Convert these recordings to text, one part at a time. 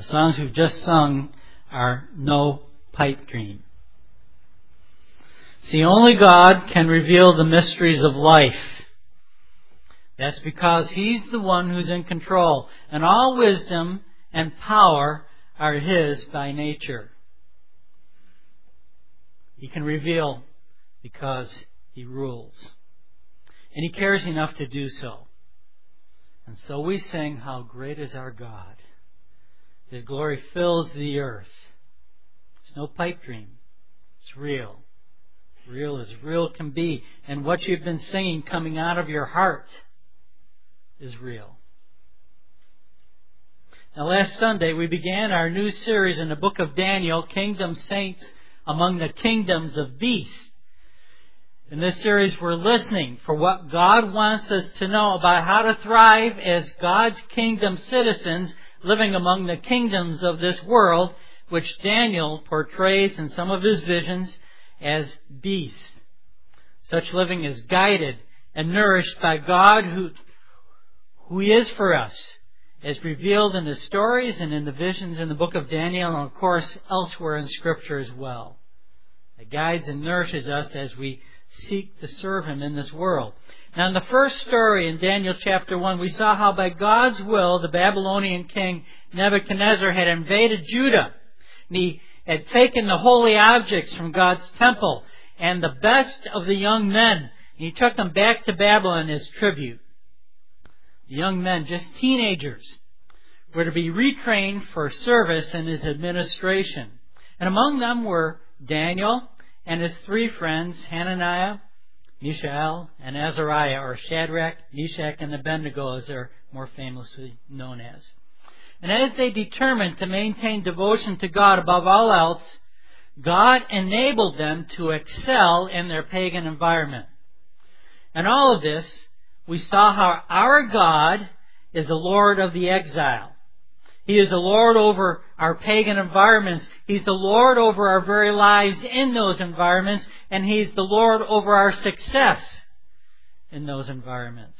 The songs we've just sung are no pipe dream. See, only God can reveal the mysteries of life. That's because He's the one who's in control, and all wisdom and power are His by nature. He can reveal because He rules. And He cares enough to do so. And so we sing, "How great is our God. His glory fills the earth." It's no pipe dream. It's real. Real as real can be. And what you've been singing coming out of your heart is real. Now, last Sunday we began our new series in the book of Daniel, Kingdom Saints Among the Kingdoms of Beasts. In this series we're listening for what God wants us to know about how to thrive as God's kingdom citizens living among the kingdoms of this world, which Daniel portrays in some of his visions as beasts. Such living is guided and nourished by God who He is for us, as revealed in the stories and in the visions in the book of Daniel, and of course elsewhere in Scripture as well. It guides and nourishes us as we seek to serve Him in this world. Now, in the first story in Daniel chapter 1, we saw how by God's will the Babylonian king Nebuchadnezzar had invaded Judah. And he had taken the holy objects from God's temple and the best of the young men, and he took them back to Babylon as tribute. The young men, just teenagers, were to be retrained for service in his administration. And among them were Daniel and his three friends, Hananiah, Mishael, and Azariah, or Shadrach, Meshach, and Abednego, as they're more famously known as. And as they determined to maintain devotion to God above all else, God enabled them to excel in their pagan environment. And all of this, we saw how our God is the Lord of the exile. He is the Lord over our pagan environments. He's the Lord over our very lives in those environments. And He's the Lord over our success in those environments.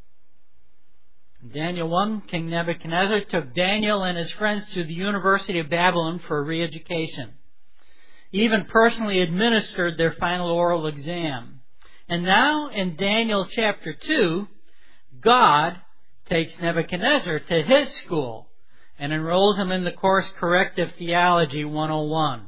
In Daniel 1, King Nebuchadnezzar took Daniel and his friends to the University of Babylon for re-education. He even personally administered their final oral exam. And now in Daniel chapter 2, God takes Nebuchadnezzar to his school and enrolls him in the course Corrective Theology 101.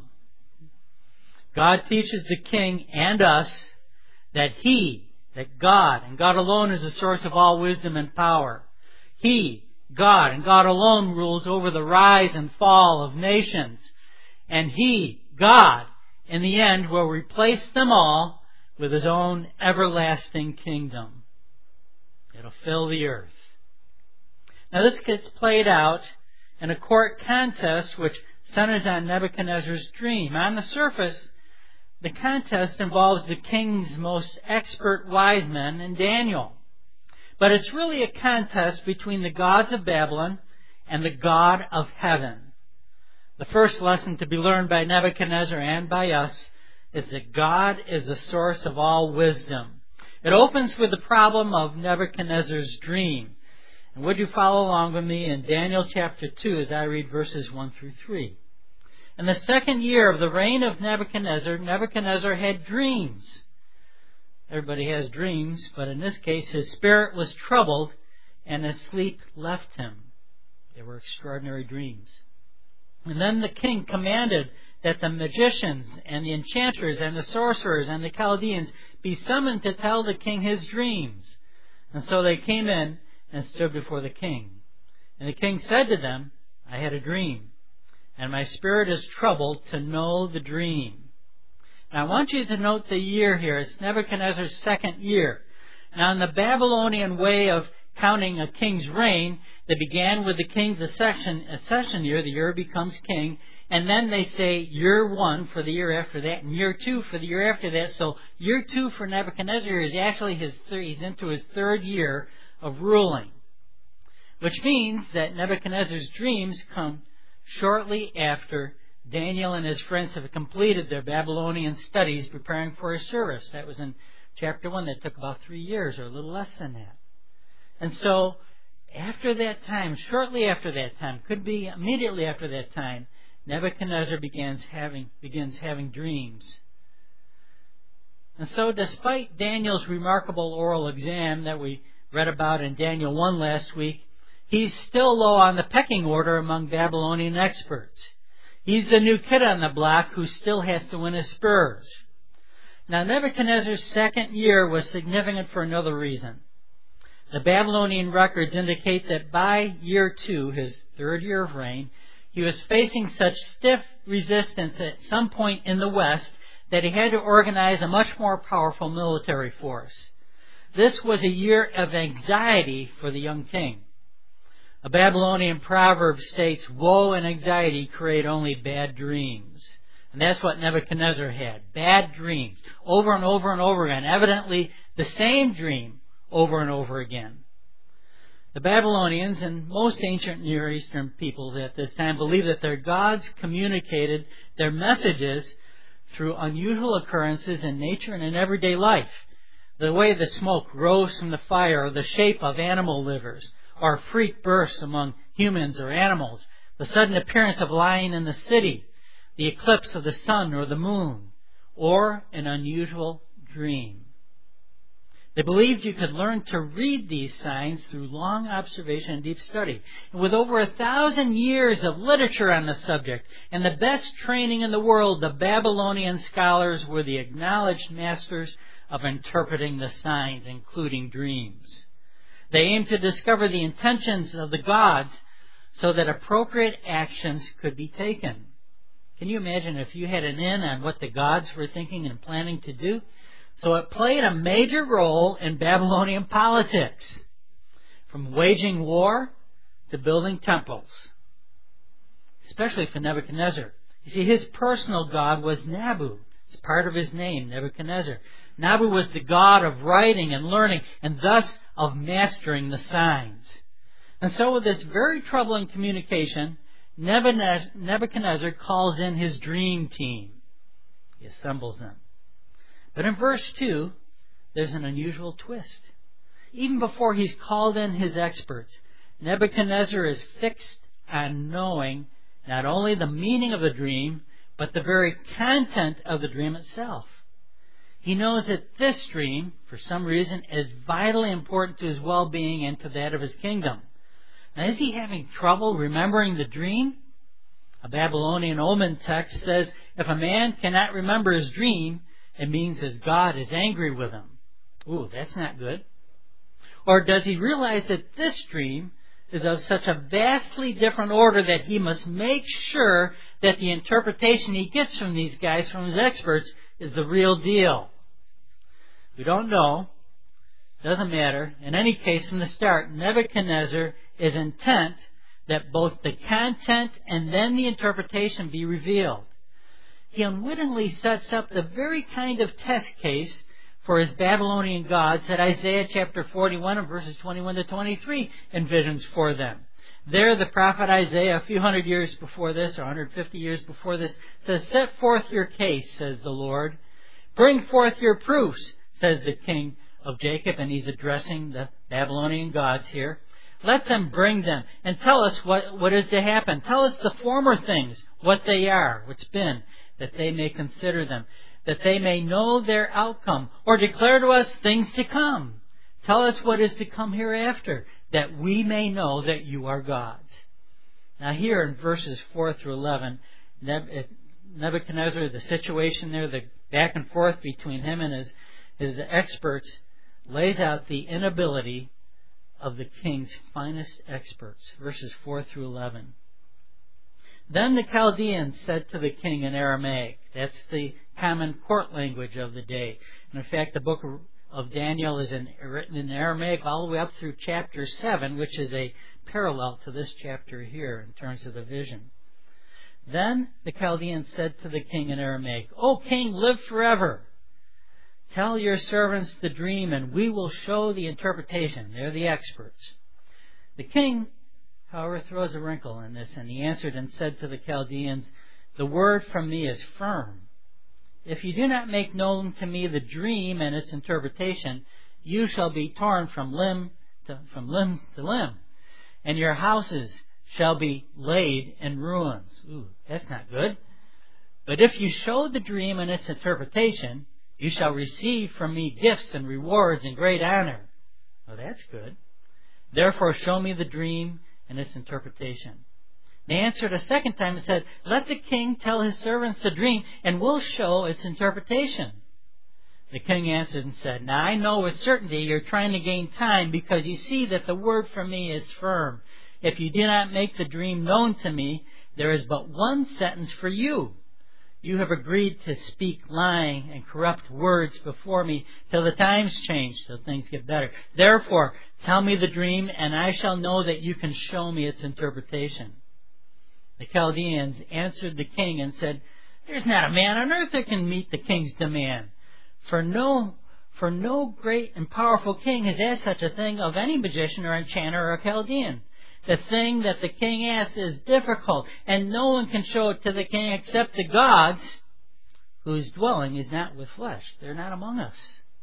God teaches the king and us that God, and God alone is the source of all wisdom and power. He, God, and God alone rules over the rise and fall of nations. And He, God, in the end will replace them all with His own everlasting kingdom. It'll fill the earth. Now this gets played out in a court contest which centers on Nebuchadnezzar's dream. On the surface, the contest involves the king's most expert wise men and Daniel. But it's really a contest between the gods of Babylon and the God of heaven. The first lesson to be learned by Nebuchadnezzar and by us is that God is the source of all wisdom. It opens with the problem of Nebuchadnezzar's dream. And would you follow along with me in Daniel chapter 2 as I read verses 1 through 3. In the second year of the reign of Nebuchadnezzar, Nebuchadnezzar had dreams. Everybody has dreams, but in this case his spirit was troubled and his sleep left him. They were extraordinary dreams. And then the king commanded that the magicians and the enchanters and the sorcerers and the Chaldeans be summoned to tell the king his dreams. And so they came in and stood before the king. And the king said to them, "I had a dream, and my spirit is troubled to know the dream." Now I want you to note the year here. It's Nebuchadnezzar's second year. Now in the Babylonian way of counting a king's reign, they began with the king's accession year, the year he becomes king, and then they say year 1 for the year after that, and year 2 for the year after that. So year 2 for Nebuchadnezzar is actually he's into his third year of ruling. Which means that Nebuchadnezzar's dreams come shortly after Daniel and his friends have completed their Babylonian studies preparing for his service. That was in chapter 1. That took about 3 years or a little less than that. And so After that time, shortly after that time, could be immediately after that time, Nebuchadnezzar begins having dreams. And so despite Daniel's remarkable oral exam that we read about in Daniel 1 last week, he's still low on the pecking order among Babylonian experts. He's the new kid on the block who still has to win his spurs. Now, Nebuchadnezzar's second year was significant for another reason. The Babylonian records indicate that by year 2, his third year of reign, he was facing such stiff resistance at some point in the West that he had to organize a much more powerful military force. This was a year of anxiety for the young king. A Babylonian proverb states, "Woe and anxiety create only bad dreams." And that's what Nebuchadnezzar had. Bad dreams. Over and over and over again. Evidently, the same dream over and over again. The Babylonians and most ancient Near Eastern peoples at this time believed that their gods communicated their messages through unusual occurrences in nature and in everyday life. The way the smoke rose from the fire, or the shape of animal livers, or freak bursts among humans or animals, the sudden appearance of lion in the city, the eclipse of the sun or the moon, or an unusual dream. They believed you could learn to read these signs through long observation and deep study. And with over 1,000 years of literature on the subject and the best training in the world, the Babylonian scholars were the acknowledged masters of interpreting the signs, including dreams. They aimed to discover the intentions of the gods so that appropriate actions could be taken. Can you imagine if you had an in on what the gods were thinking and planning to do? So it played a major role in Babylonian politics, from waging war to building temples, especially for Nebuchadnezzar. You see, his personal god was Nabu. It's part of his name, Nebuchadnezzar. Nabu was the god of writing and learning, and thus of mastering the signs. And so with this very troubling communication, Nebuchadnezzar calls in his dream team. He assembles them. But in verse 2, there's an unusual twist. Even before he's called in his experts, Nebuchadnezzar is fixed on knowing not only the meaning of the dream, but the very content of the dream itself. He knows that this dream, for some reason, is vitally important to his well-being and to that of his kingdom. Now, is he having trouble remembering the dream? A Babylonian omen text says, if a man cannot remember his dream, it means his God is angry with him. Ooh, that's not good. Or does he realize that this dream is of such a vastly different order that he must make sure that the interpretation he gets from these guys, from his experts, is the real deal? We don't know. Doesn't matter. In any case, from the start, Nebuchadnezzar is intent that both the content and then the interpretation be revealed. He unwittingly sets up the very kind of test case for his Babylonian gods that Isaiah chapter 41 and verses 21 to 23 envisions for them. There, the prophet Isaiah, a few hundred years before this, or 150 years before this, says, set forth your case, says the Lord. Bring forth your proofs, says the king of Jacob, and he's addressing the Babylonian gods here. Let them bring them, and tell us what is to happen. Tell us the former things, what they are, what's been, that they may consider them, that they may know their outcome, or declare to us things to come. Tell us what is to come hereafter, that we may know that you are gods. Now here in verses 4 through 11, Nebuchadnezzar, the situation there, the back and forth between him and his experts, lays out the inability of the king's finest experts. Verses 4 through 11. Then the Chaldeans said to the king in Aramaic. That's the common court language of the day. And in fact, the book of Daniel is written in Aramaic all the way up through chapter 7, which is a parallel to this chapter here in terms of the vision. Then the Chaldeans said to the king in Aramaic, O king, live forever. Tell your servants the dream, and we will show the interpretation. They're the experts. The king, however, throws a wrinkle in this, and he answered and said to the Chaldeans, the word from me is firm. If you do not make known to me the dream and its interpretation, you shall be torn from limb to limb. and your houses shall be laid in ruins. Ooh, that's not good. But if you show the dream and its interpretation, you shall receive from me gifts and rewards and great honor. Oh, that's good. Therefore, show me the dream and its interpretation. They answered a second time and said, let the king tell his servants the dream, and we'll show its interpretation. The king answered and said, now I know with certainty you're trying to gain time, because you see that the word from me is firm. If you do not make the dream known to me, there is but one sentence for you. You have agreed to speak lying and corrupt words before me till the times change, till things get better. Therefore, tell me the dream, and I shall know that you can show me its interpretation. The Chaldeans answered the king and said, there's not a man on earth that can meet the king's demand. For no great and powerful king has asked such a thing of any magician or enchanter or Chaldean. The thing that the king asks is difficult, and no one can show it to the king except the gods, whose dwelling is not with flesh. They're not among us.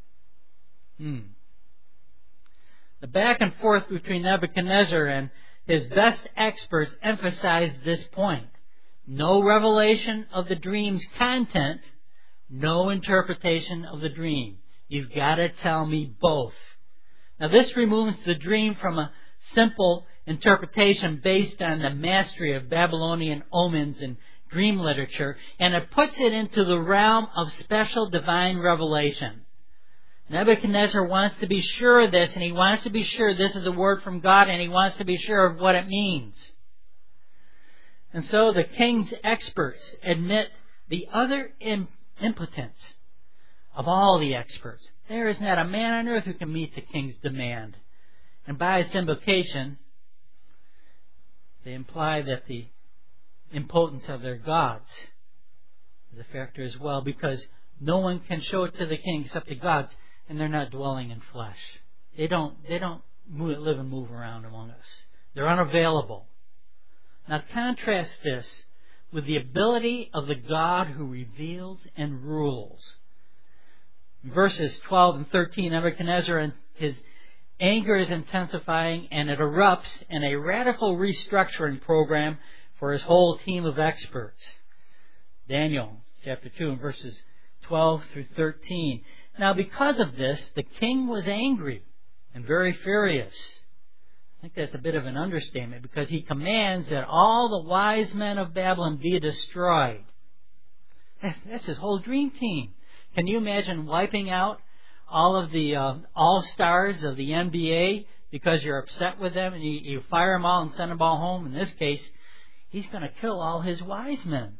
The back and forth between Nebuchadnezzar and his best experts emphasized this point. No revelation of the dream's content, no interpretation of the dream. You've got to tell me both. Now this removes the dream from a simple interpretation based on the mastery of Babylonian omens and dream literature, and it puts it into the realm of special divine revelation. Nebuchadnezzar wants to be sure of this, and he wants to be sure this is a word from God, and he wants to be sure of what it means. And so the king's experts admit the utter impotence of all the experts. There is not a man on earth who can meet the king's demand. And by its implication, they imply that the impotence of their gods is a factor as well, because no one can show it to the king except the gods, and they're not dwelling in flesh. They don't live and move around among us. They're unavailable. Now contrast this with the ability of the God who reveals and rules. In verses 12 and 13, Nebuchadnezzar and his anger is intensifying, and it erupts in a radical restructuring program for his whole team of experts. Daniel chapter 2 and verses 12 through 13. Now because of this, the king was angry and very furious. I think that's a bit of an understatement, because he commands that all the wise men of Babylon be destroyed. That's his whole dream team. Can you imagine wiping out all of the all-stars of the NBA because you're upset with them, and you fire them all and send them all home? In this case, he's going to kill all his wise men.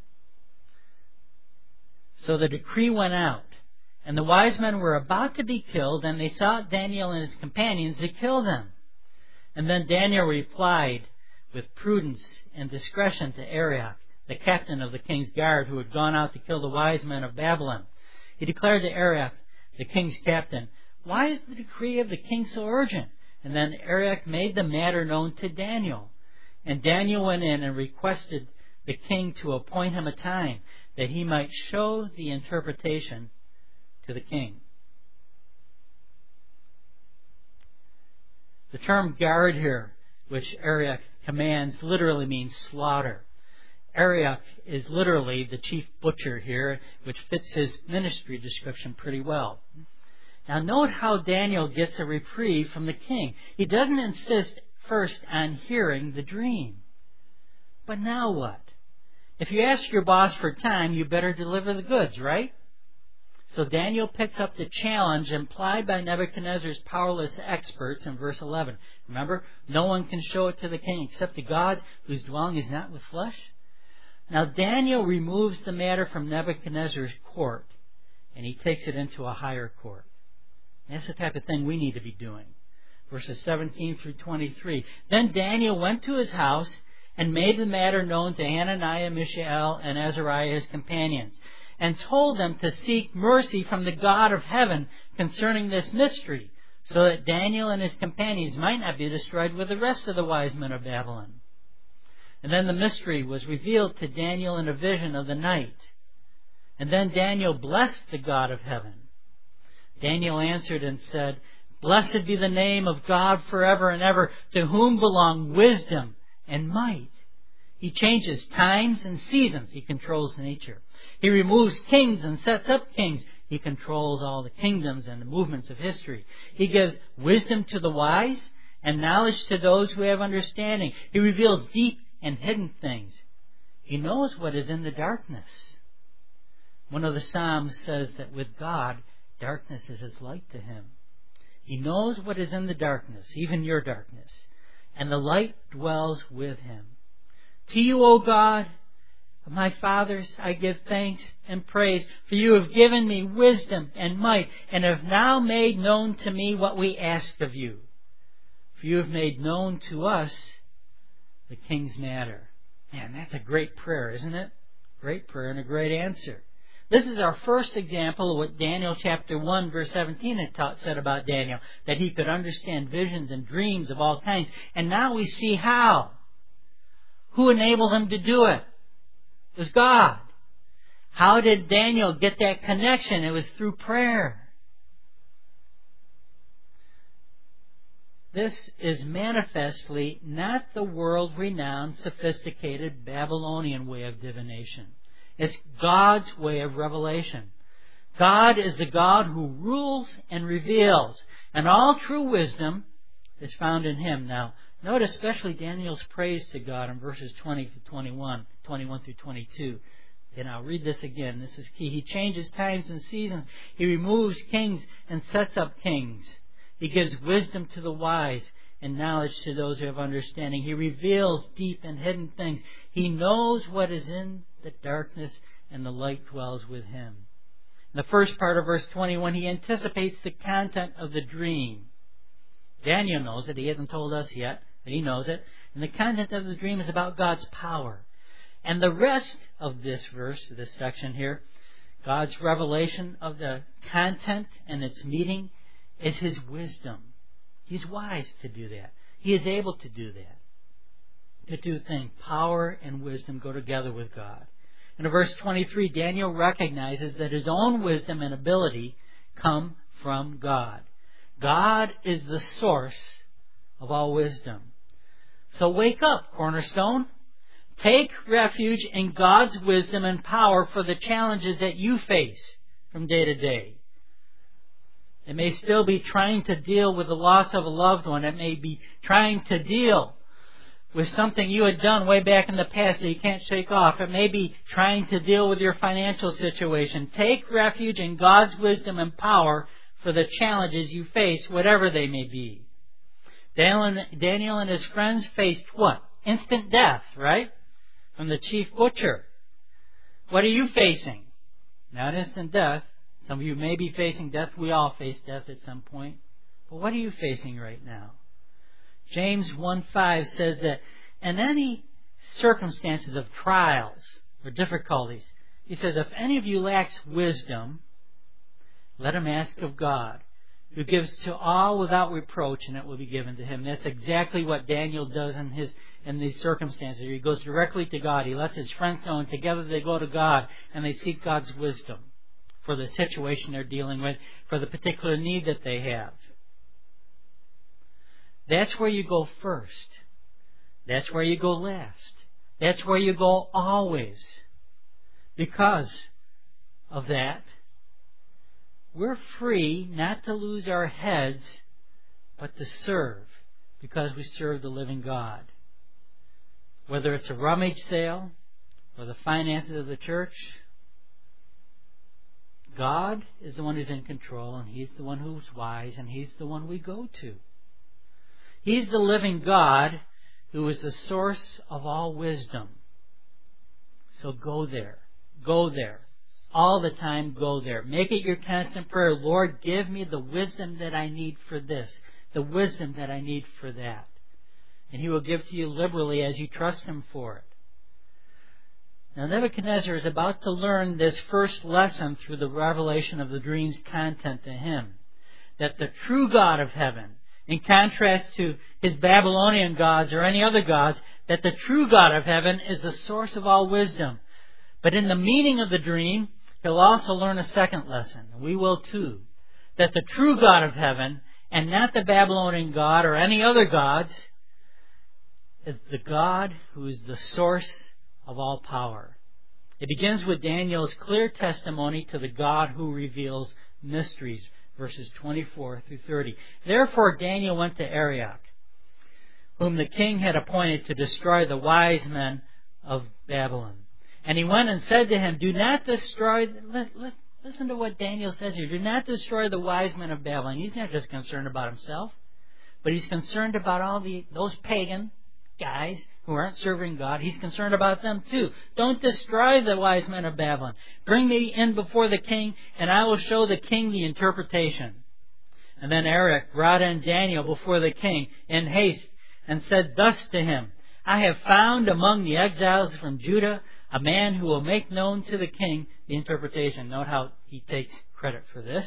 So the decree went out, and the wise men were about to be killed, and they sought Daniel and his companions to kill them. And then Daniel replied with prudence and discretion to Arioch, the captain of the king's guard, who had gone out to kill the wise men of Babylon. He declared to Arioch, the king's captain, why is the decree of the king so urgent? And then Arioch made the matter known to Daniel. And Daniel went in and requested the king to appoint him a time that he might show the interpretation to the king. The term guard here, which Arioch commands, literally means slaughter. Arioch is literally the chief butcher here, which fits his ministry description pretty well. Now note how Daniel gets a reprieve from the king. He doesn't insist first on hearing the dream. But now what? If you ask your boss for time, you better deliver the goods, right? So Daniel picks up the challenge implied by Nebuchadnezzar's powerless experts in verse 11. Remember, no one can show it to the king except the gods whose dwelling is not with flesh. Now Daniel removes the matter from Nebuchadnezzar's court, and he takes it into a higher court. And that's the type of thing we need to be doing. Verses 17 through 23. Then Daniel went to his house and made the matter known to Hananiah, Mishael, and Azariah, his companions, and told them to seek mercy from the God of heaven concerning this mystery, so that Daniel and his companions might not be destroyed with the rest of the wise men of Babylon. And then the mystery was revealed to Daniel in a vision of the night. And then Daniel blessed the God of heaven. Daniel answered and said, Blessed be the name of God forever and ever, to whom belong wisdom and might. He changes times and seasons. He controls nature. He removes kings and sets up kings. He controls all the kingdoms and the movements of history. He gives wisdom to the wise and knowledge to those who have understanding. He reveals deep and hidden things. He knows what is in the darkness. One of the Psalms says that with God, darkness is as light to Him. He knows what is in the darkness, even your darkness, and the light dwells with Him. To you, O God, my fathers, I give thanks and praise, for you have given me wisdom and might, and have now made known to me what we asked of you. For you have made known to us the king's matter. Man, that's a great prayer, isn't it? Great prayer and a great answer. This is our first example of what Daniel chapter 1 verse 17 had said about Daniel, that he could understand visions and dreams of all kinds. And now we see how. Who enabled him to do it? It was God. How did Daniel get that connection? It was through prayer. This is manifestly not the world-renowned, sophisticated Babylonian way of divination. It's God's way of revelation. God is the God who rules and reveals, and all true wisdom is found in Him. Now, note especially Daniel's praise to God in verses 20 to 21 through 22. And I'll read this again. This is key. He changes times and seasons. He removes kings and sets up kings. He gives wisdom to the wise and knowledge to those who have understanding. He reveals deep and hidden things. He knows what is in the darkness, and the light dwells with Him. In the first part of verse 21, he anticipates the content of the dream. Daniel knows it. He hasn't told us yet, but he knows it. And the content of the dream is about God's power. And the rest of this verse, this section here, God's revelation of the content and its meaning, is His wisdom. He's wise to do that. He is able to do that. The two things, power and wisdom, go together with God. In verse 23, Daniel recognizes that his own wisdom and ability come from God. God is the source of all wisdom. So wake up, Cornerstone. Take refuge in God's wisdom and power for the challenges that you face from day to day. It may still be trying to deal with the loss of a loved one. It may be trying to deal with something you had done way back in the past that you can't shake off. It may be trying to deal with your financial situation. Take refuge in God's wisdom and power for the challenges you face, whatever they may be. Daniel and his friends faced what? Instant death, right? From the chief butcher. What are you facing? Not instant death. Some of you may be facing death. We all face death at some point. But what are you facing right now? James 1:5 says that in any circumstances of trials or difficulties, he says, if any of you lacks wisdom, let him ask of God, who gives to all without reproach, and it will be given to him. That's exactly what Daniel does in these circumstances. He goes directly to God. He lets his friends know, and together they go to God, and they seek God's wisdom for the situation they're dealing with, for the particular need that they have. That's where you go first. That's where you go last. That's where you go always. Because of that, we're free not to lose our heads, but to serve, because we serve the living God. Whether it's a rummage sale or the finances of the church, God is the one who's in control, and He's the one who's wise, and He's the one we go to. He's the living God who is the source of all wisdom. So go there. Go there. All the time, go there. Make it your constant prayer. Lord, give me the wisdom that I need for this, the wisdom that I need for that. And He will give to you liberally as you trust Him for it. Now, Nebuchadnezzar is about to learn this first lesson through the revelation of the dream's content to him. That the true God of heaven, in contrast to his Babylonian gods or any other gods, that the true God of heaven is the source of all wisdom. But in the meaning of the dream, he'll also learn a second lesson, and we will too, that the true God of heaven and not the Babylonian god or any other gods, is the God who is the source of all power. It begins with Daniel's clear testimony to the God who reveals mysteries, verses 24 through 30. Therefore Daniel went to Arioch, whom the king had appointed to destroy the wise men of Babylon. And he went and said to him, do not destroy... Listen to what Daniel says here. Do not destroy the wise men of Babylon. He's not just concerned about himself, but he's concerned about all those pagan guys who aren't serving God. He's concerned about them too. Don't destroy the wise men of Babylon. Bring me in before the king, and I will show the king the interpretation. And then Arioch brought in Daniel before the king in haste, and said thus to him, I have found among the exiles from Judah a man who will make known to the king the interpretation. Note how he takes credit for this.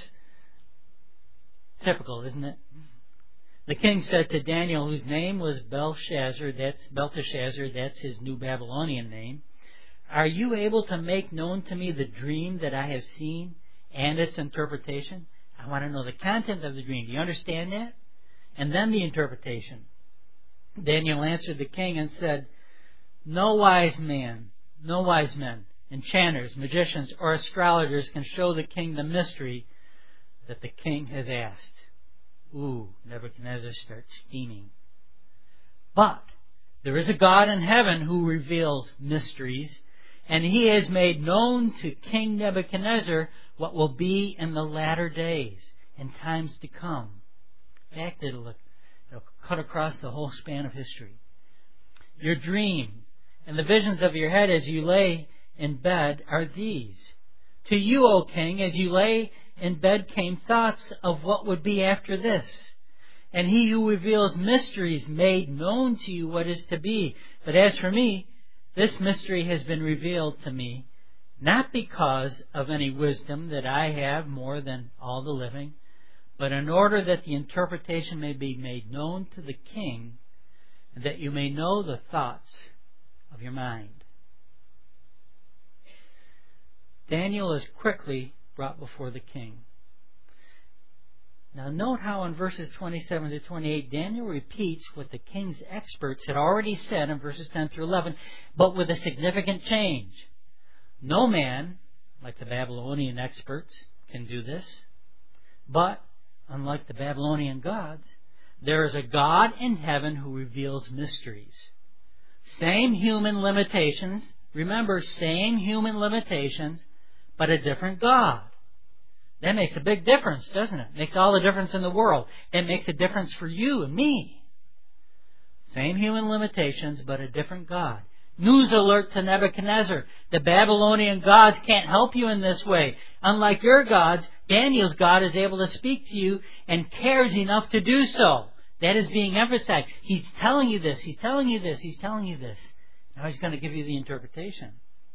Typical, isn't it? The king said to Daniel, whose name was Belteshazzar, that's his new Babylonian name, are you able to make known to me the dream that I have seen and its interpretation? I want to know the content of the dream. Do you understand that? And then the interpretation. Daniel answered the king and said, no wise men, enchanters, magicians, or astrologers can show the king the mystery that the king has asked. Ooh, Nebuchadnezzar starts steaming. But there is a God in heaven who reveals mysteries, and he has made known to King Nebuchadnezzar what will be in the latter days and times to come. In fact, it'll cut across the whole span of history. Your dream and the visions of your head as you lay in bed are these. To you, O king, as you lay in bed came thoughts of what would be after this. And he who reveals mysteries made known to you what is to be. But as for me, this mystery has been revealed to me, not because of any wisdom that I have more than all the living, but in order that the interpretation may be made known to the king, and that you may know the thoughts of your mind. Daniel is quickly brought before the king. Now note how in verses 27 to 28, Daniel repeats what the king's experts had already said in verses 10 through 11, but with a significant change. No man, like the Babylonian experts, can do this, but unlike the Babylonian gods, there is a God in heaven who reveals mysteries. Same human limitations. Remember, same human limitations, but a different God. That makes a big difference, doesn't it? It makes all the difference in the world. It makes a difference for you and me. Same human limitations, but a different God. News alert to Nebuchadnezzar. The Babylonian gods can't help you in this way. Unlike your gods, Daniel's God is able to speak to you and cares enough to do so. That is being emphasized. He's telling you this. He's telling you this. He's telling you this. Now he's going to give you the interpretation.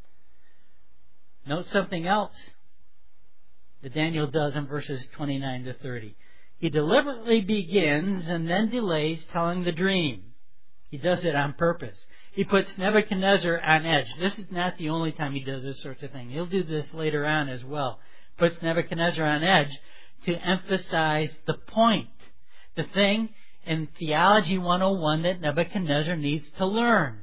Note something else that Daniel does in verses 29 to 30. He deliberately begins and then delays telling the dream. He does it on purpose. He puts Nebuchadnezzar on edge. This is not the only time he does this sort of thing. He'll do this later on as well. Puts Nebuchadnezzar on edge to emphasize the point. The thing in Theology 101 that Nebuchadnezzar needs to learn.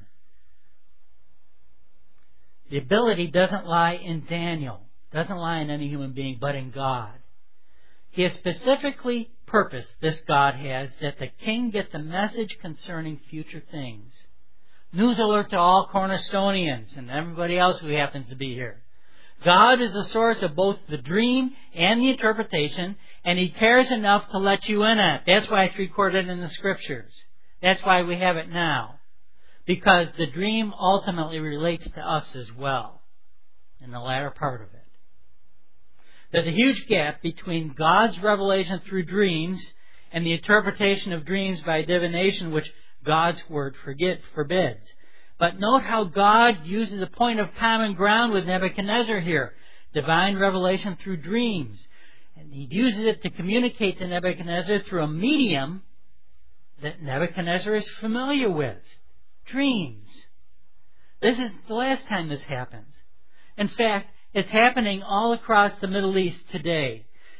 The ability doesn't lie in Daniel. Doesn't lie in any human being, but in God. He has specifically purposed, this God has, that the king get the message concerning future things. News alert to all Cornerstonians and everybody else who happens to be here. God is the source of both the dream and the interpretation, and He cares enough to let you in it. That's why it's recorded in the Scriptures. That's why we have it now. Because the dream ultimately relates to us as well, in the latter part of it. There's a huge gap between God's revelation through dreams and the interpretation of dreams by divination, which God's Word forbids. But note how God uses a point of common ground with Nebuchadnezzar here. Divine revelation through dreams. And He uses it to communicate to Nebuchadnezzar through a medium that Nebuchadnezzar is familiar with. Dreams. This is the last time this happens. In fact, it's happening all across the Middle East today.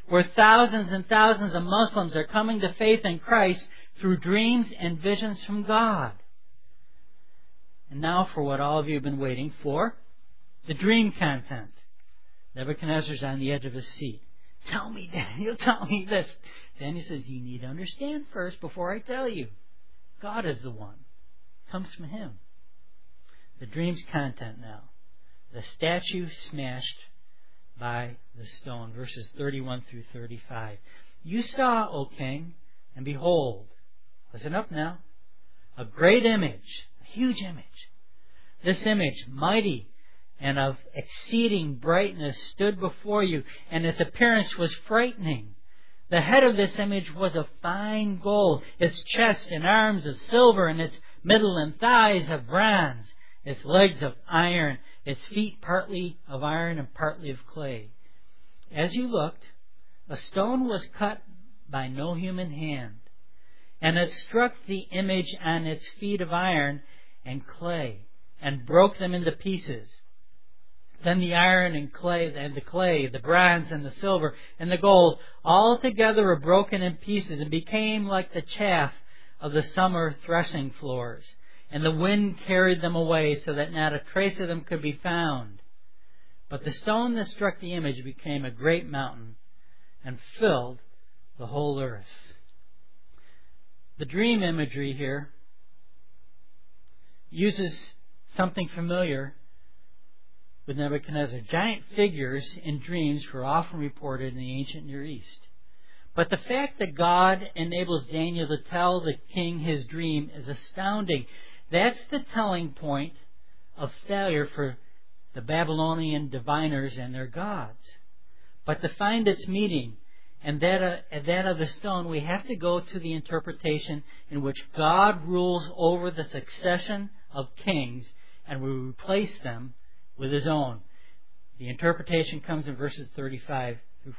where thousands and thousands of Muslims are coming to faith in Christ through dreams and visions from God. And now for what all of you have been waiting for, the dream content. Nebuchadnezzar's on the edge of his seat. Tell me, Daniel, tell me this. Daniel says, you need to understand first before I tell you. God is the one. It comes from Him. The dream's content now. The statue smashed by the stone. Verses 31 through 35. You saw, O king, and behold, listen up now, a great image, a huge image. This image, mighty and of exceeding brightness, stood before you, and its appearance was frightening. The head of this image was of fine gold, its chest and arms of silver, and its middle and thighs of bronze, its legs of iron, its feet partly of iron and partly of clay. As you looked, a stone was cut by no human hand, and it struck the image on its feet of iron and clay, and broke them into pieces. Then the iron and the clay, the bronze and the silver and the gold, all together were broken in pieces and became like the chaff of the summer threshing floors. And the wind carried them away so that not a trace of them could be found. But the stone that struck the image became a great mountain and filled the whole earth. The dream imagery here uses something familiar with Nebuchadnezzar. Giant figures in dreams were often reported in the ancient Near East. But the fact that God enables Daniel to tell the king his dream is astounding. That's the telling point of failure for the Babylonian diviners and their gods. But to find its meaning and that of the stone, we have to go to the interpretation in which God rules over the succession of kings and will replace them with His own. The interpretation comes in verses 36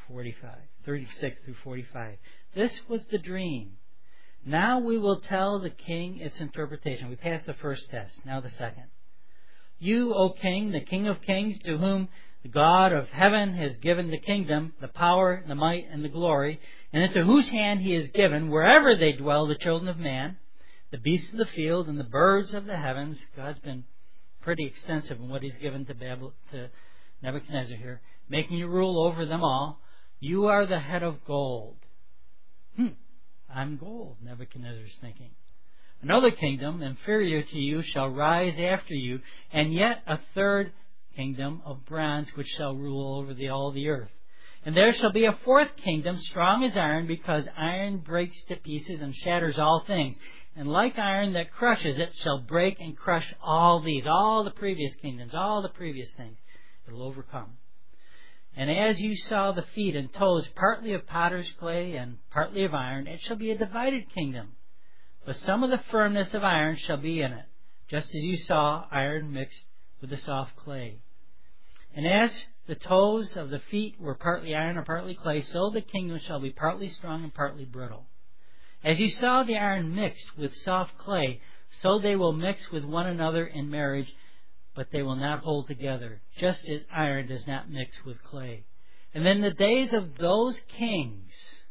through 45. This was the dream. Now we will tell the king its interpretation. We passed the first test, now the second. You, O king, the King of kings, to whom the God of heaven has given the kingdom, the power, the might, and the glory, and into whose hand He has given, wherever they dwell, the children of man, the beasts of the field, and the birds of the heavens. God's been pretty extensive in what He's given to Nebuchadnezzar here, making you rule over them all. You are the head of gold. I'm gold, Nebuchadnezzar is thinking. Another kingdom, inferior to you, shall rise after you, and yet a third kingdom of bronze, which shall rule over all the earth. And there shall be a fourth kingdom, strong as iron, because iron breaks to pieces and shatters all things. And like iron that crushes, it shall break and crush all these, all the previous kingdoms, all the previous things. It will overcome. And as you saw the feet and toes, partly of potter's clay and partly of iron, it shall be a divided kingdom. But some of the firmness of iron shall be in it, just as you saw iron mixed with the soft clay. And as the toes of the feet were partly iron and partly clay, so the kingdom shall be partly strong and partly brittle. As you saw the iron mixed with soft clay, so they will mix with one another in marriage, but they will not hold together, just as iron does not mix with clay. And in the days of those kings,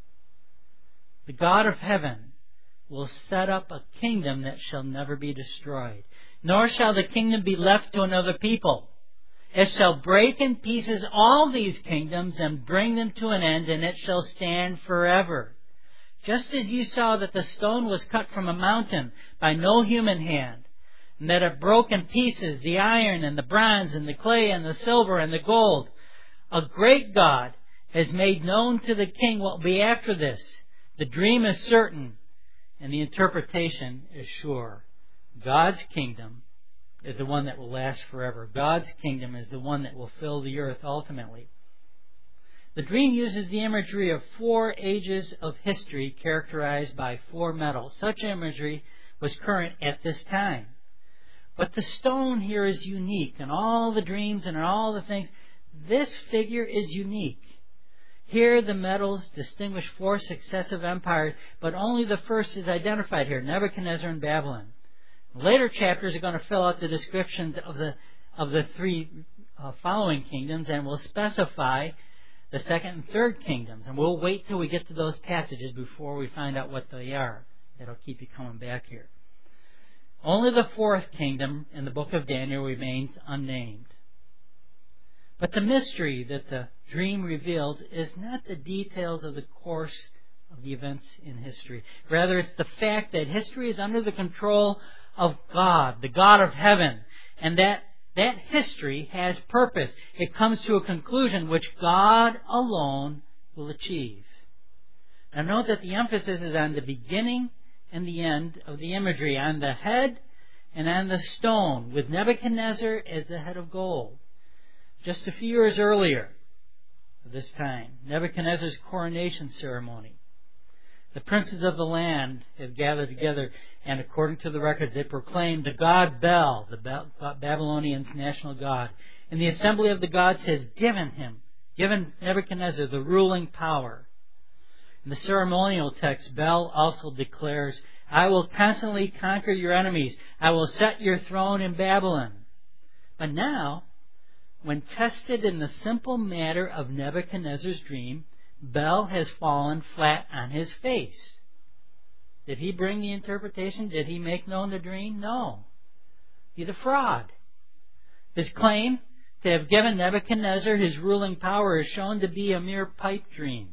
the God of heaven will set up a kingdom that shall never be destroyed, nor shall the kingdom be left to another people. It shall break in pieces all these kingdoms and bring them to an end, and it shall stand forever. Just as you saw that the stone was cut from a mountain by no human hand, and that it broke in pieces the iron and the bronze and the clay and the silver and the gold, a great God has made known to the king what will be after this. The dream is certain, and the interpretation is sure. God's kingdom is the one that will last forever. God's kingdom is the one that will fill the earth ultimately. The dream uses the imagery of 4 ages of history characterized by 4 metals. Such imagery was current at this time. But the stone here is unique, and all the dreams and all the things. This figure is unique. Here the metals distinguish 4 successive empires, but only the first is identified here, Nebuchadnezzar and Babylon. Later chapters are going to fill out the descriptions of the 3 following kingdoms, and will specify the second and third kingdoms. And we'll wait till we get to those passages before we find out what they are. That'll keep you coming back here. Only the fourth kingdom in the book of Daniel remains unnamed. But the mystery that the dream reveals is not the details of the course of the events in history. Rather, it's the fact that history is under the control of God, the God of heaven, and that history has purpose. It comes to a conclusion which God alone will achieve. Now note that the emphasis is on the beginning and the end of the imagery, on the head and on the stone, with Nebuchadnezzar as the head of gold. Just a few years earlier, at this time, Nebuchadnezzar's coronation ceremony, the princes of the land have gathered together, and according to the records, they proclaimed the god Bel, the Babylonians' national god. And the assembly of the gods has given Nebuchadnezzar the ruling power. In the ceremonial text, Bel also declares, I will constantly conquer your enemies. I will set your throne in Babylon. But now, when tested in the simple matter of Nebuchadnezzar's dream, Bel has fallen flat on his face. Did he bring the interpretation? Did he make known the dream? No. He's a fraud. His claim to have given Nebuchadnezzar his ruling power is shown to be a mere pipe dream.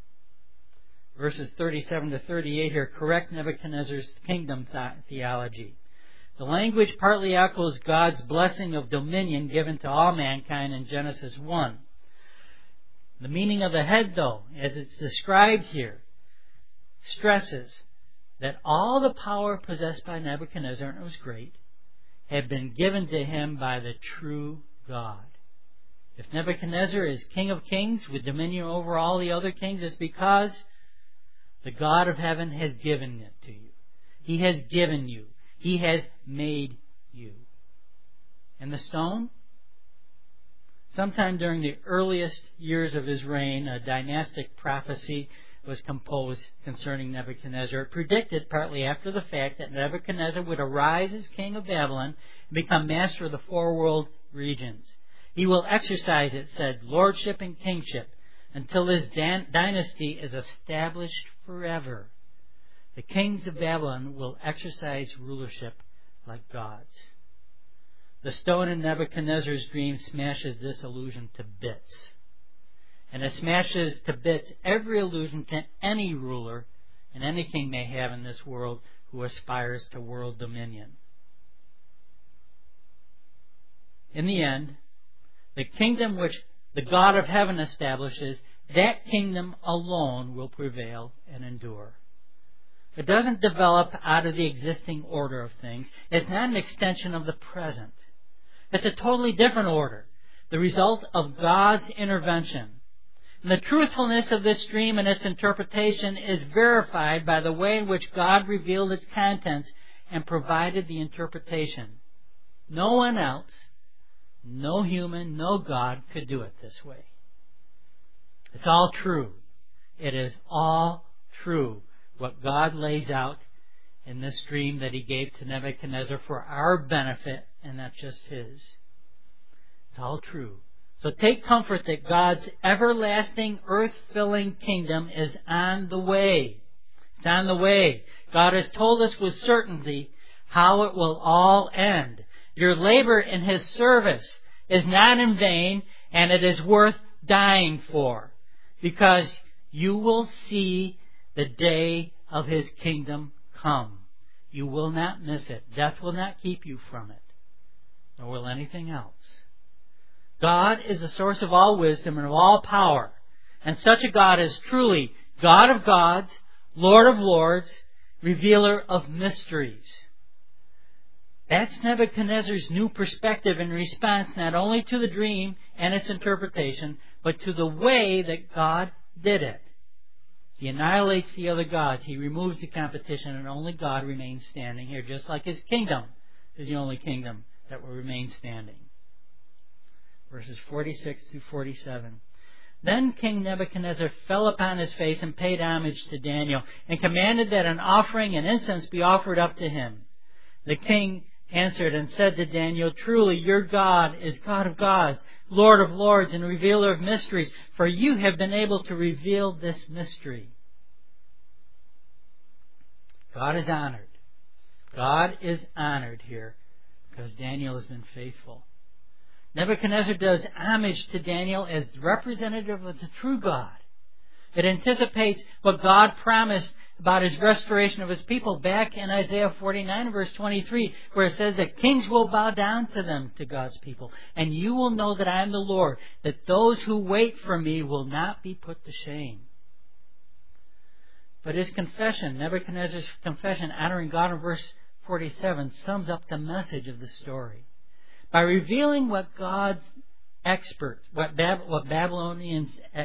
Verses 37 to 38 here correct Nebuchadnezzar's kingdom theology. The language partly echoes God's blessing of dominion given to all mankind in Genesis 1. The meaning of the head, though, as it's described here, stresses that all the power possessed by Nebuchadnezzar, and it was great, had been given to him by the true God. If Nebuchadnezzar is King of Kings with dominion over all the other kings, it's because the God of heaven has given it to you. He has given you. He has made you. And the stone? Sometime during the earliest years of his reign, a dynastic prophecy was composed concerning Nebuchadnezzar. It predicted, partly after the fact, that Nebuchadnezzar would arise as king of Babylon and become master of the four world regions. He will exercise, it said, lordship and kingship until his dynasty is established forever. The kings of Babylon will exercise rulership like gods. The stone in Nebuchadnezzar's dream smashes this illusion to bits. And it smashes to bits every illusion to any ruler and any king may have in this world who aspires to world dominion. In the end, the kingdom which the God of heaven establishes, that kingdom alone will prevail and endure. It doesn't develop out of the existing order of things. It's not an extension of the present. It's a totally different order, the result of God's intervention. And the truthfulness of this dream and its interpretation is verified by the way in which God revealed its contents and provided the interpretation. No one else, no human, no God could do it this way. It's all true. It is all true what God lays out in this dream that He gave to Nebuchadnezzar for our benefit and not just his. It's all true. So take comfort that God's everlasting earth-filling kingdom is on the way. It's on the way. God has told us with certainty how it will all end. Your labor in His service is not in vain, and it is worth dying for, because you will see the day of His kingdom come. You will not miss it. Death will not keep you from it, nor will anything else. God is the source of all wisdom and of all power, and such a God is truly God of gods, Lord of lords, revealer of mysteries. That's Nebuchadnezzar's new perspective in response not only to the dream and its interpretation, but to the way that God did it. He annihilates the other gods. He removes the competition, and only God remains standing here, just like His kingdom is the only kingdom that will remain standing. Verses 46 through 47. Then King Nebuchadnezzar fell upon his face and paid homage to Daniel, and commanded that an offering and incense be offered up to him. The king answered and said to Daniel, truly your God is God of gods, Lord of lords and revealer of mysteries, for you have been able to reveal this mystery. God is honored. God is honored here because Daniel has been faithful. Nebuchadnezzar does homage to Daniel as representative of the true God. It anticipates what God promised about His restoration of His people back in Isaiah 49 verse 23, where it says that kings will bow down to them, to God's people. And you will know that I am the Lord, that those who wait for me will not be put to shame. But his confession, Nebuchadnezzar's confession, honoring God in verse 47, sums up the message of the story. By revealing what the Babylonian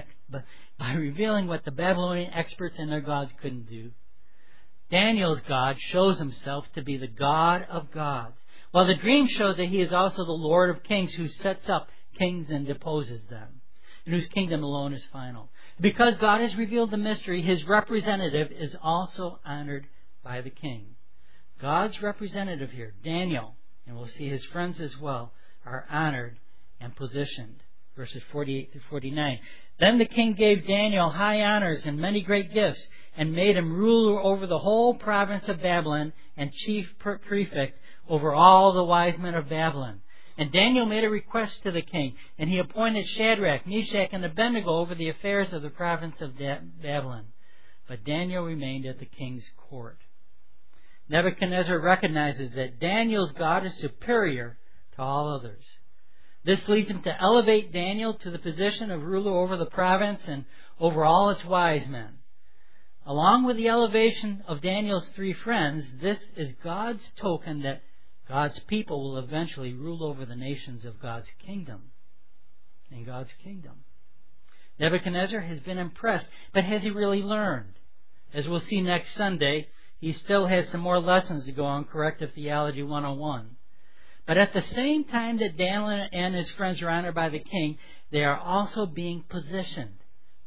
experts and their gods couldn't do, Daniel's God shows himself to be the God of gods, while the dream shows that He is also the Lord of kings, who sets up kings and deposes them, and whose kingdom alone is final. Because God has revealed the mystery, His representative is also honored by the king. God's representative here, Daniel, and we'll see his friends as well, are honored and positioned. Verses 48 to 49. Then the king gave Daniel high honors and many great gifts, and made him ruler over the whole province of Babylon and chief prefect over all the wise men of Babylon. And Daniel made a request to the king, and he appointed Shadrach, Meshach, and Abednego over the affairs of the province of Babylon. But Daniel remained at the king's court. Nebuchadnezzar recognizes that Daniel's God is superior to all others. This leads him to elevate Daniel to the position of ruler over the province and over all its wise men. Along with the elevation of Daniel's three friends, this is God's token that God's people will eventually rule over the nations of God's kingdom. In God's kingdom. Nebuchadnezzar has been impressed, but has he really learned? As we'll see next Sunday, he still has some more lessons to go on Corrective Theology 101. But at the same time that Daniel and his friends are honored by the king, they are also being positioned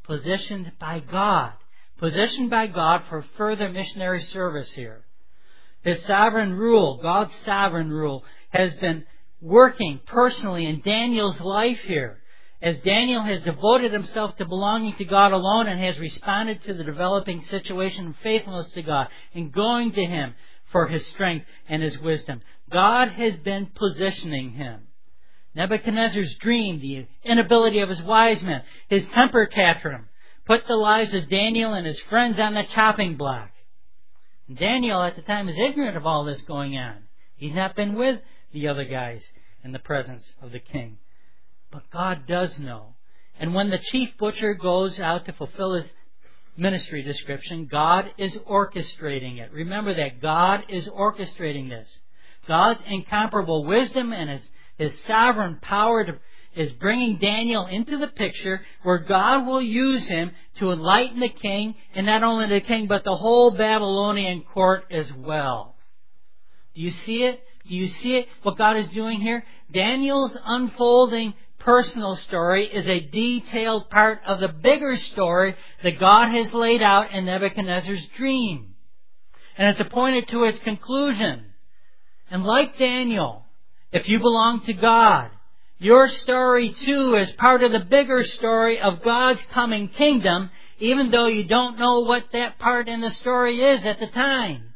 by God. Positioned by God for further missionary service here. His sovereign rule, God's sovereign rule, has been working personally in Daniel's life here. As Daniel has devoted himself to belonging to God alone and has responded to the developing situation in faithfulness to God and going to Him for His strength and His wisdom, God has been positioning him. Nebuchadnezzar's dream, the inability of his wise men, his temper tantrum, put the lives of Daniel and his friends on the chopping block. And Daniel at the time is ignorant of all this going on. He's not been with the other guys in the presence of the king. But God does know. And when the chief butcher goes out to fulfill his ministry description, God is orchestrating it. Remember that God is orchestrating this. God's incomparable wisdom and His sovereign power is bringing Daniel into the picture where God will use him to enlighten the king, and not only the king, but the whole Babylonian court as well. Do you see it? Do you see it? What God is doing here? Daniel's unfolding personal story is a detailed part of the bigger story that God has laid out in Nebuchadnezzar's dream. And it's appointed to its conclusion. And like Daniel, if you belong to God, your story too is part of the bigger story of God's coming kingdom, even though you don't know what that part in the story is at the time.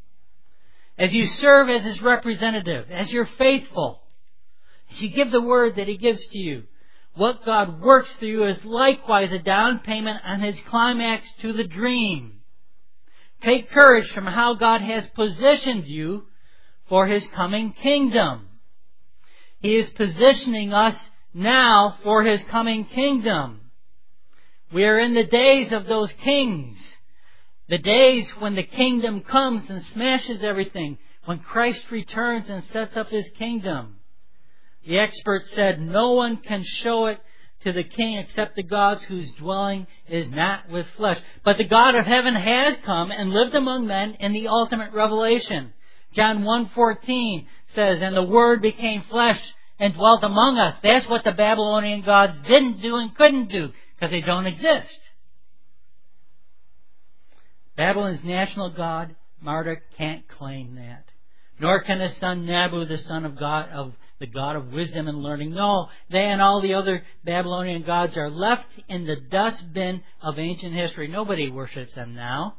As you serve as His representative, as you're faithful, as you give the word that He gives to you, what God works through you is likewise a down payment on His climax to the dream. Take courage from how God has positioned you for His coming kingdom. He is positioning us now for His coming kingdom. We are in the days of those kings. The days when the kingdom comes and smashes everything. When Christ returns and sets up His kingdom. The expert said, no one can show it to the king except the gods whose dwelling is not with flesh. But the God of heaven has come and lived among men in the ultimate revelation. John 1:14 says, and the Word became flesh and dwelt among us. That's what the Babylonian gods didn't do and couldn't do, because they don't exist. Babylon's national god, Marduk, can't claim that. Nor can his son Nabu, the son of God of the God of wisdom and learning. No, they and all the other Babylonian gods are left in the dustbin of ancient history. Nobody worships them now.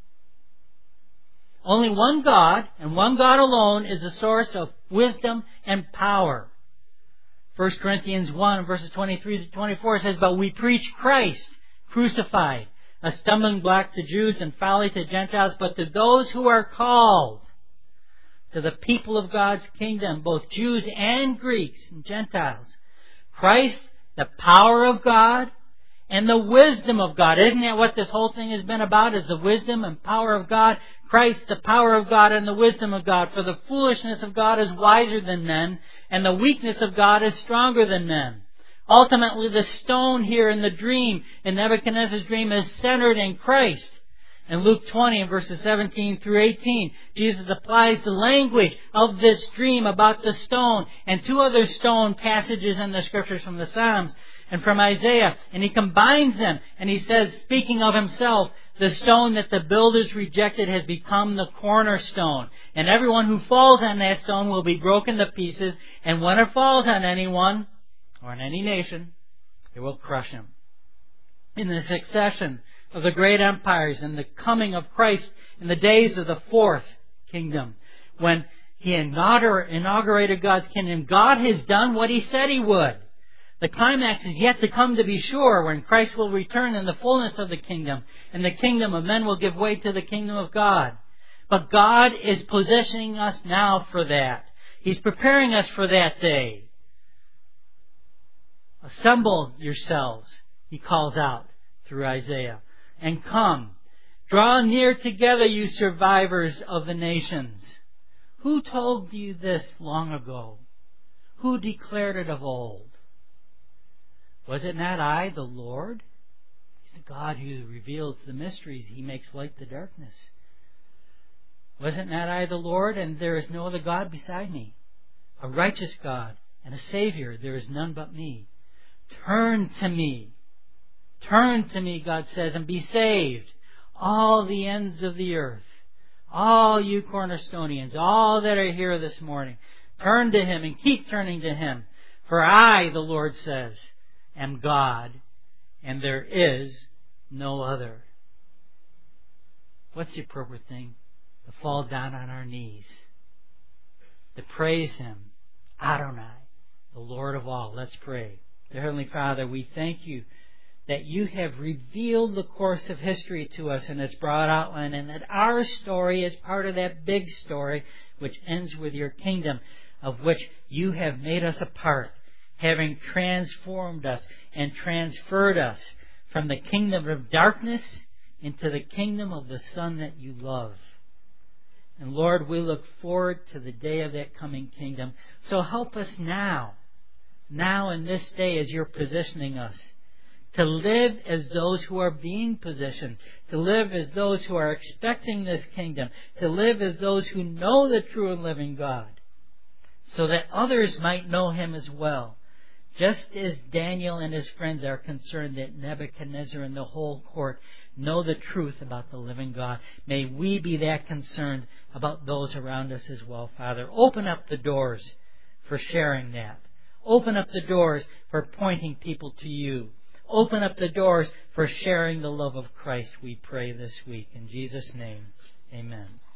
Only one God, and one God alone, is the source of wisdom and power. 1 Corinthians 1, verses 23 to 24 says, "But we preach Christ crucified, a stumbling block to Jews and folly to Gentiles, but to those who are called, to the people of God's kingdom, both Jews and Greeks and Gentiles, Christ, the power of God and the wisdom of God." Isn't that what this whole thing has been about, is the wisdom and power of God? Christ, the power of God and the wisdom of God. "For the foolishness of God is wiser than men, and the weakness of God is stronger than men." Ultimately, the stone here in the dream, in Nebuchadnezzar's dream, is centered in Christ. In Luke 20, verses 17 through 18, Jesus applies the language of this dream about the stone and two other stone passages in the Scriptures from the Psalms and from Isaiah. And he combines them, and he says, speaking of himself, "The stone that the builders rejected has become the cornerstone. And everyone who falls on that stone will be broken to pieces. And when it falls on anyone, or on any nation, it will crush him." In the succession of the great empires and the coming of Christ in the days of the fourth kingdom, when he inaugurated God's kingdom, God has done what he said he would. The climax is yet to come, to be sure, when Christ will return in the fullness of the kingdom, and the kingdom of men will give way to the kingdom of God. But God is positioning us now for that. He's preparing us for that day. "Assemble yourselves," he calls out through Isaiah, "and come. Draw near together, you survivors of the nations." Who told you this long ago? Who declared it of old? Was it not I, the Lord? He's the God who reveals the mysteries. He makes light the darkness. Was it not I, the Lord? And there is no other God beside me. A righteous God and a Savior. There is none but me. Turn to me. Turn to me, God says, and be saved, all the ends of the earth. All you Cornerstonians, all that are here this morning. Turn to Him and keep turning to Him. For I, the Lord says, am God, and there is no other. What's the appropriate thing? To fall down on our knees. To praise Him, Adonai, the Lord of all. Let's pray. Dear Heavenly Father, we thank you that you have revealed the course of history to us in its broad outline, and that our story is part of that big story which ends with your kingdom, of which you have made us a part, having transformed us and transferred us from the kingdom of darkness into the kingdom of the Son that you love. And Lord, we look forward to the day of that coming kingdom. So help us now in this day as you're positioning us, to live as those who are being positioned, to live as those who are expecting this kingdom, to live as those who know the true and living God, so that others might know Him as well. Just as Daniel and his friends are concerned that Nebuchadnezzar and the whole court know the truth about the living God, may we be that concerned about those around us as well, Father. Open up the doors for sharing that. Open up the doors for pointing people to you. Open up the doors for sharing the love of Christ, we pray this week. In Jesus' name, amen.